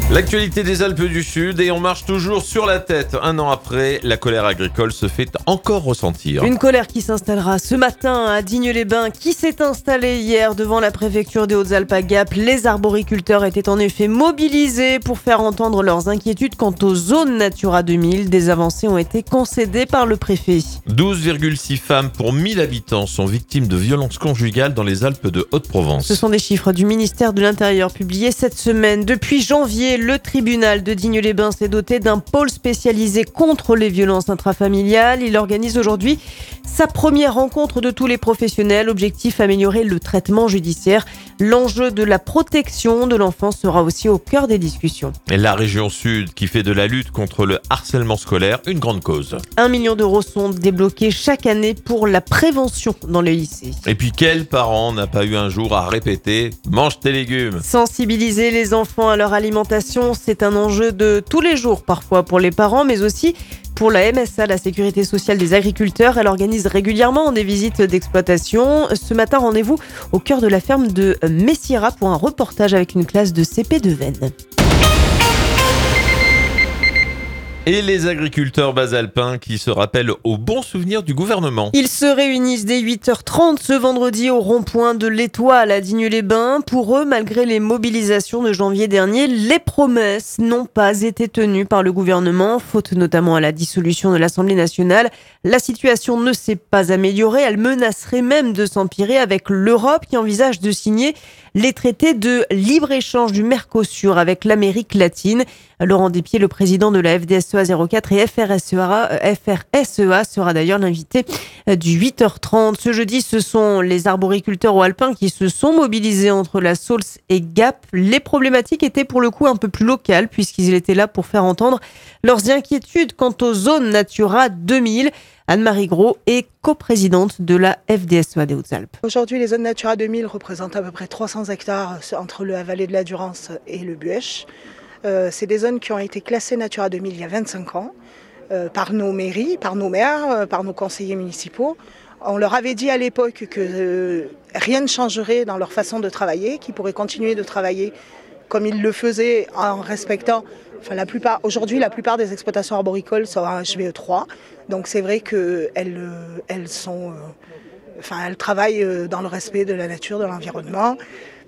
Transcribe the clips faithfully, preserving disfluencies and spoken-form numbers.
L'actualité des Alpes du Sud et on marche toujours sur la tête. Un an après, la colère agricole se fait encore ressentir. Une colère qui s'installera ce matin à Digne-les-Bains, qui s'est installée hier devant la préfecture des Hautes-Alpes à Gap. Les arboriculteurs étaient en effet mobilisés pour faire entendre leurs inquiétudes quant aux zones Natura deux mille. Des avancées ont été concédées par le préfet. douze virgule six femmes pour mille habitants sont victimes de violences conjugales dans les Alpes de Haute-Provence. Ce sont des chiffres du ministère de l'Intérieur publiés cette semaine. Depuis janvier, le tribunal de Digne-les-Bains s'est doté d'un pôle spécialisé contre les violences intrafamiliales. Il organise aujourd'hui sa première rencontre de tous les professionnels. Objectif, améliorer le traitement judiciaire. L'enjeu de la protection de l'enfant sera aussi au cœur des discussions. Et la région Sud qui fait de la lutte contre le harcèlement scolaire une grande cause. Un million d'euros sont débloqués chaque année pour la prévention dans les lycées. Et puis quel parent n'a pas eu un jour à répéter « mange tes légumes ». Sensibiliser les enfants à leur alimentation, c'est un enjeu de tous les jours parfois pour les parents, mais aussi pour la M S A, la Sécurité sociale des agriculteurs. Elle organise régulièrement des visites d'exploitation. Ce matin, rendez-vous au cœur de la ferme de Messira pour un reportage avec une classe de C P de Vennes. Et les agriculteurs basalpins qui se rappellent aux bons souvenirs du gouvernement. Ils se réunissent dès huit heures trente ce vendredi au rond-point de l'Étoile à Digne-les-Bains. Pour eux, malgré les mobilisations de janvier dernier, les promesses n'ont pas été tenues par le gouvernement, faute notamment à la dissolution de l'Assemblée nationale. La situation ne s'est pas améliorée, elle menacerait même de s'empirer avec l'Europe qui envisage de signer les traités de libre-échange du Mercosur avec l'Amérique latine. Laurent Despiez, le président de la F D S E A zéro quatre et F R S E A, F R S E A sera d'ailleurs l'invité du huit heures trente. Ce jeudi, ce sont les arboriculteurs ou alpins qui se sont mobilisés entre la Saulce et Gap. Les problématiques étaient pour le coup un peu plus locales puisqu'ils étaient là pour faire entendre leurs inquiétudes quant aux zones Natura deux mille. Anne-Marie Gros est coprésidente de la F D S E A des Hautes-Alpes. Aujourd'hui, les zones Natura deux mille représentent à peu près trois cents hectares entre la vallée de la Durance et le Buëch. Euh, c'est des zones qui ont été classées Natura deux mille il y a vingt-cinq ans euh, par nos mairies, par nos maires, euh, par nos conseillers municipaux. On leur avait dit à l'époque que euh, rien ne changerait dans leur façon de travailler, qu'ils pourraient continuer de travailler comme ils le faisaient en respectant. Enfin, la plupart, aujourd'hui, la plupart des exploitations arboricoles sont en H V E trois. Donc c'est vrai qu'elles elles sont, euh, enfin, elles travaillent dans le respect de la nature, de l'environnement.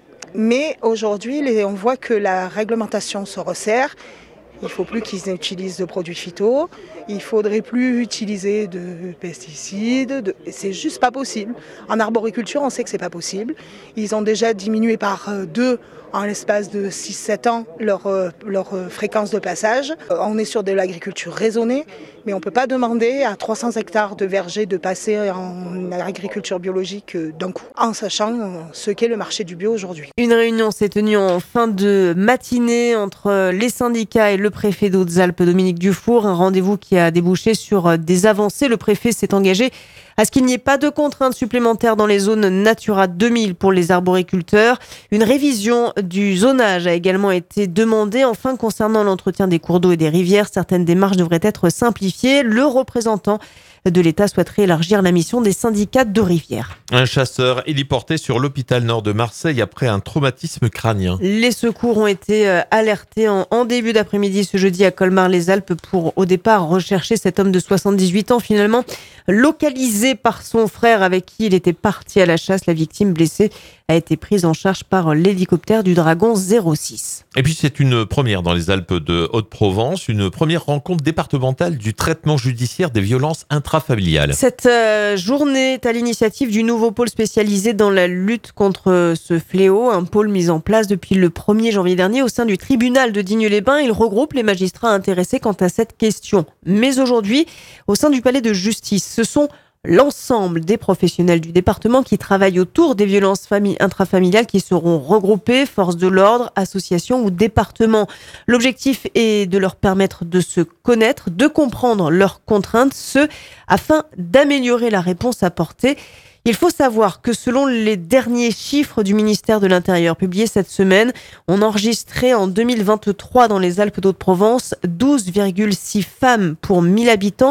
Mais aujourd'hui, les, on voit que la réglementation se resserre. Il ne faut plus qu'ils utilisent de produits phyto. Il ne faudrait plus utiliser de pesticides. De... C'est juste pas possible. En arboriculture, on sait que c'est pas possible. Ils ont déjà diminué par deux en l'espace de six sept ans leur, leur fréquence de passage. On est sur de l'agriculture raisonnée, mais on ne peut pas demander à trois cents hectares de vergers de passer en agriculture biologique d'un coup, en sachant ce qu'est le marché du bio aujourd'hui. Une réunion s'est tenue en fin de matinée entre les syndicats et le préfet des Hautes-Alpes, Dominique Dufour. Un rendez-vous qui a débouché sur des avancées. Le préfet s'est engagé à ce qu'il n'y ait pas de contraintes supplémentaires dans les zones Natura deux mille pour les arboriculteurs. Une révision du zonage a également été demandée. Enfin, concernant l'entretien des cours d'eau et des rivières, certaines démarches devraient être simplifiées. Le représentant de l'État souhaiterait élargir la mission des syndicats de rivières. Un chasseur héliporté sur l'hôpital nord de Marseille après un traumatisme crânien. Les secours ont été alertés en, en début d'après-midi ce jeudi à Colmar-les-Alpes pour au départ rechercher cet homme de soixante-dix-huit ans finalement localisé par son frère avec qui il était parti à la chasse. La victime blessée a été prise en charge par l'hélicoptère du Dragon zéro six. Et puis c'est une première dans les Alpes de Haute-Provence, une première rencontre départementale du traitement judiciaire des violences intrafamiliales. Cette euh, journée est à l'initiative du nouveau pôle spécialisé dans la lutte contre ce fléau, un pôle mis en place depuis le premier janvier dernier au sein du tribunal de Digne-les-Bains. Il regroupe les magistrats intéressés quant à cette question. Mais aujourd'hui, au sein du palais de justice, ce sont l'ensemble des professionnels du département qui travaillent autour des violences intrafamiliales qui seront regroupés, forces de l'ordre, associations ou départements. L'objectif est de leur permettre de se connaître, de comprendre leurs contraintes, ce afin d'améliorer la réponse apportée. Il faut savoir que selon les derniers chiffres du ministère de l'Intérieur publiés cette semaine, on enregistrait en deux mille vingt-trois dans les Alpes d'Haute-Provence douze virgule six femmes pour mille habitants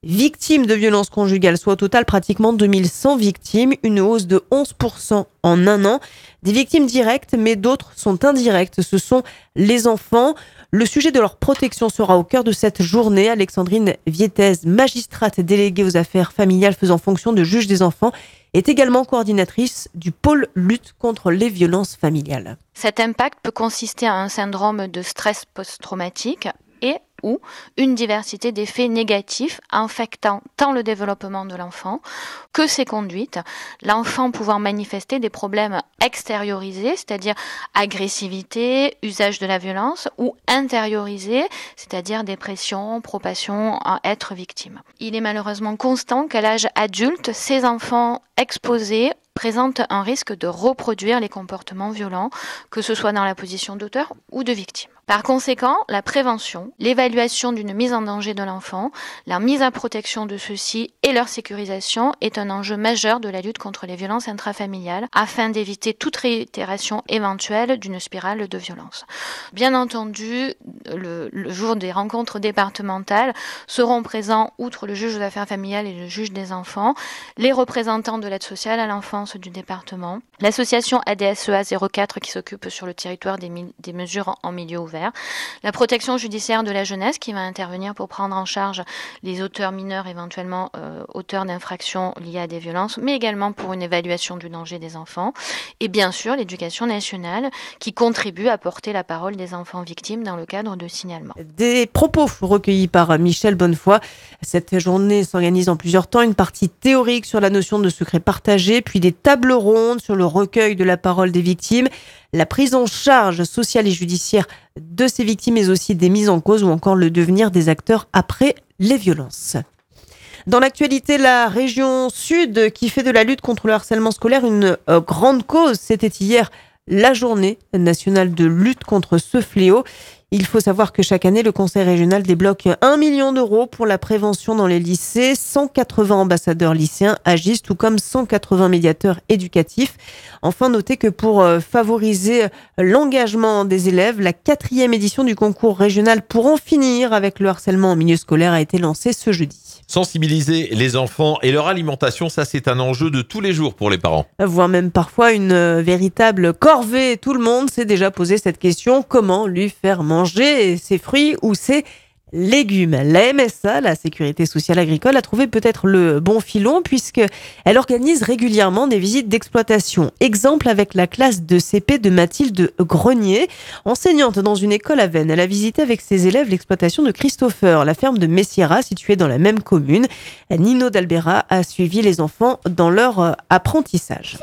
victimes de violences conjugales, soit au total pratiquement deux mille cent victimes, une hausse de onze pour cent en un an. Des victimes directes, mais d'autres sont indirectes. Ce sont les enfants. Le sujet de leur protection sera au cœur de cette journée. Alexandrine Vietez, magistrate déléguée aux affaires familiales faisant fonction de juge des enfants, est également coordinatrice du pôle lutte contre les violences familiales. Cet impact peut consister à un syndrome de stress post-traumatique et ou une diversité d'effets négatifs affectant tant le développement de l'enfant que ses conduites, l'enfant pouvant manifester des problèmes extériorisés, c'est-à-dire agressivité, usage de la violence, ou intériorisés, c'est-à-dire dépression, propenssion à être victime. Il est malheureusement constant qu'à l'âge adulte, ces enfants exposés présentent un risque de reproduire les comportements violents, que ce soit dans la position d'auteur ou de victime. Par conséquent, la prévention, l'évaluation d'une mise en danger de l'enfant, la mise à protection de ceux-ci et leur sécurisation est un enjeu majeur de la lutte contre les violences intrafamiliales afin d'éviter toute réitération éventuelle d'une spirale de violence. Bien entendu, le, le jour des rencontres départementales seront présents, outre le juge aux affaires familiales et le juge des enfants, les représentants de l'aide sociale à l'enfance du département, l'association A D S E A zéro quatre qui s'occupe sur le territoire des, mi- des mesures en, en milieu ouvert, la protection judiciaire de la jeunesse qui va intervenir pour prendre en charge les auteurs mineurs, éventuellement euh, auteurs d'infractions liées à des violences, mais également pour une évaluation du danger des enfants, et bien sûr l'éducation nationale qui contribue à porter la parole des enfants victimes dans le cadre de signalements. Des propos recueillis par Michel Bonnefoy. Cette journée s'organise en plusieurs temps, une partie théorique sur la notion de secret partagé, puis des tables rondes sur le recueil de la parole des victimes, la prise en charge sociale et judiciaire de ces victimes, mais aussi des mises en cause ou encore le devenir des acteurs après les violences. Dans l'actualité, la région Sud qui fait de la lutte contre le harcèlement scolaire une euh, grande cause. C'était hier la journée nationale de lutte contre ce fléau. Il faut savoir que chaque année, le Conseil régional débloque un million d'euros pour la prévention dans les lycées. cent quatre-vingts ambassadeurs lycéens agissent, tout comme cent quatre-vingts médiateurs éducatifs. Enfin, notez que pour favoriser l'engagement des élèves, la quatrième édition du concours régional pour en finir avec le harcèlement en milieu scolaire a été lancée ce jeudi. Sensibiliser les enfants et leur alimentation, ça c'est un enjeu de tous les jours pour les parents. Voire même parfois une véritable corvée. Tout le monde s'est déjà posé cette question. Comment lui faire manger ses fruits ou ses légumes? La M S A, la Sécurité sociale agricole, a trouvé peut-être le bon filon puisqu'elle organise régulièrement des visites d'exploitation. Exemple avec la classe de C P de Mathilde Grenier. Enseignante dans une école à Veynes, elle a visité avec ses élèves l'exploitation de Christopher, la ferme de Messiera située dans la même commune. Nino D'Albera a suivi les enfants dans leur apprentissage.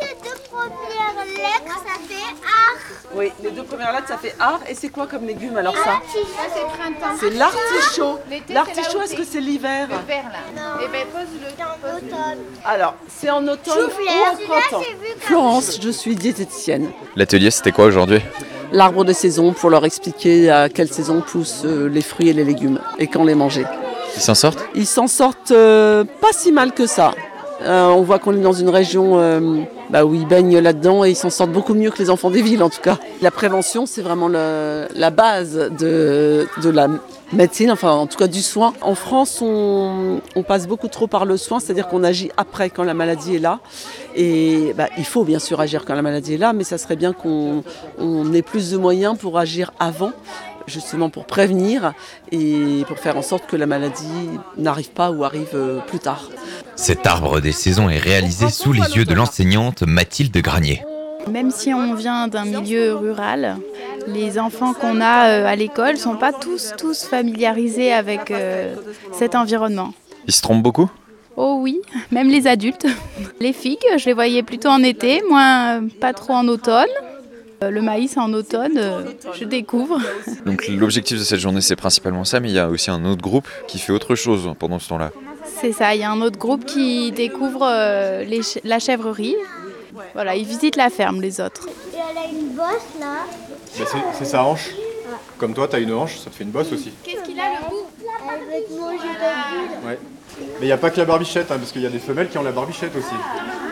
Oui, les deux premières lettres, ça fait art. Et c'est quoi comme légume alors ça? C'est l'artichaut. L'artichaut, est-ce que c'est l'hiver? Le vert là. Et ben pose-le. Alors, c'est en automne ou en printemps? Florence, je suis diététicienne. L'atelier, c'était quoi aujourd'hui? L'arbre des saisons pour leur expliquer à quelle saison poussent les fruits et les légumes et quand les manger. Ils s'en sortent? Ils s'en sortent euh, pas si mal que ça. Euh, on voit qu'on est dans une région euh, bah, où ils baignent là-dedans et ils s'en sortent beaucoup mieux que les enfants des villes en tout cas. La prévention, c'est vraiment le, la base de, de la médecine, enfin en tout cas du soin. En France, on, on passe beaucoup trop par le soin, c'est-à-dire qu'on agit après quand la maladie est là. Et bah, il faut bien sûr agir quand la maladie est là, mais ça serait bien qu'on on ait plus de moyens pour agir avant, justement pour prévenir et pour faire en sorte que la maladie n'arrive pas ou arrive plus tard. Cet arbre des saisons est réalisé sous les yeux de l'enseignante Mathilde Grenier. Même si on vient d'un milieu rural, les enfants qu'on a à l'école ne sont pas tous, tous familiarisés avec euh, cet environnement. Ils se trompent beaucoup ? Oh oui, même les adultes. Les figues, je les voyais plutôt en été, moins pas trop en automne. Le maïs en automne, je découvre. Donc l'objectif de cette journée, c'est principalement ça, mais il y a aussi un autre groupe qui fait autre chose pendant ce temps-là. C'est ça, il y a un autre groupe qui découvre les, la chèvrerie. Voilà, ils visitent la ferme, les autres. Et elle a une bosse là. Bah c'est, c'est sa hanche. Comme toi, tu as une hanche, ça te fait une bosse aussi. Qu'est-ce qu'il a le bout? Elle veut te manger de bulles. Ouais. Mais il n'y a pas que la barbichette, hein, parce qu'il y a des femelles qui ont la barbichette aussi.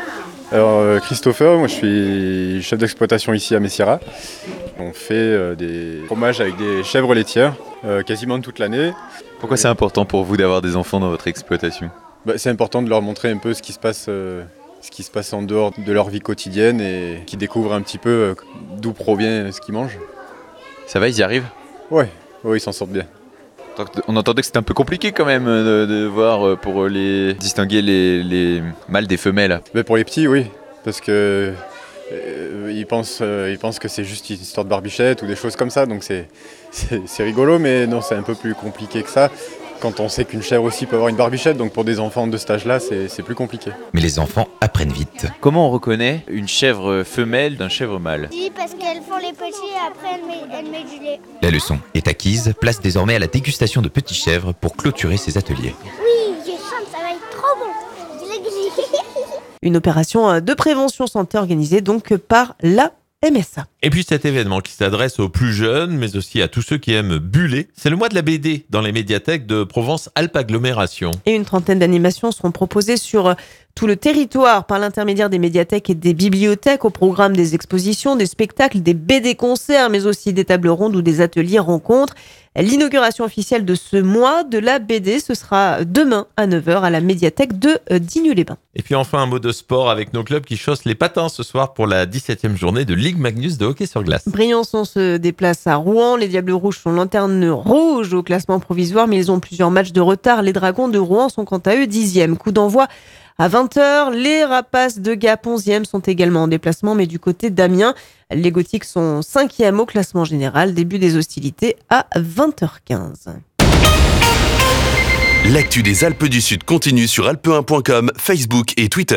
Alors euh, Christopher, moi je suis chef d'exploitation ici à Messira. On fait euh, des fromages avec des chèvres laitières euh, quasiment toute l'année. Pourquoi c'est important pour vous d'avoir des enfants dans votre exploitation ? Bah, c'est important de leur montrer un peu ce qui se passe, euh, ce qui se passe en dehors de leur vie quotidienne et qu'ils découvrent un petit peu euh, d'où provient ce qu'ils mangent. Ça va, ils y arrivent ? Ouais, ouais, ils s'en sortent bien. On entendait que c'était un peu compliqué quand même de, de voir pour les distinguer les, les mâles des femelles. Mais pour les petits, oui, parce que euh, ils, pensent, euh, ils pensent que c'est juste une histoire de barbichette ou des choses comme ça, donc c'est, c'est, c'est rigolo, mais non, c'est un peu plus compliqué que ça. Quand on sait qu'une chèvre aussi peut avoir une barbichette, donc pour des enfants de cet âge-là, c'est, c'est plus compliqué. Mais les enfants apprennent vite. Comment on reconnaît une chèvre femelle d'un chèvre mâle ? Oui, parce qu'elles font les petits et après elles mettent, elles mettent du lait. La leçon est acquise, place désormais à la dégustation de petits chèvres pour clôturer ces ateliers. Oui, je chante, ça va être trop bon. Une opération de prévention santé organisée donc par la M S A. Et puis cet événement qui s'adresse aux plus jeunes, mais aussi à tous ceux qui aiment buller, c'est le mois de la B D dans les médiathèques de Provence-Alpes Agglomération. Et une trentaine d'animations seront proposées sur tout le territoire par l'intermédiaire des médiathèques et des bibliothèques, au programme des expositions, des spectacles, des B D-concerts, mais aussi des tables rondes ou des ateliers rencontres. L'inauguration officielle de ce mois de la B D, ce sera demain à neuf heures à la médiathèque de Digne-les-Bains. Et puis enfin un mot de sport avec nos clubs qui chaussent les patins ce soir pour la dix-septième journée de Ligue Magnus de hockey sur glace. Briançon se déplace à Rouen. Les Diables Rouges sont lanterne rouge au classement provisoire, mais ils ont plusieurs matchs de retard. Les Dragons de Rouen sont quant à eux dixième. Coup d'envoi à vingt heures. Les Rapaces de Gap onzième sont également en déplacement, mais du côté d'Amiens. Les Gothiques sont cinquième au classement général. Début des hostilités à vingt heures quinze. L'actu des Alpes du Sud continue sur alpe un point com, Facebook et Twitter.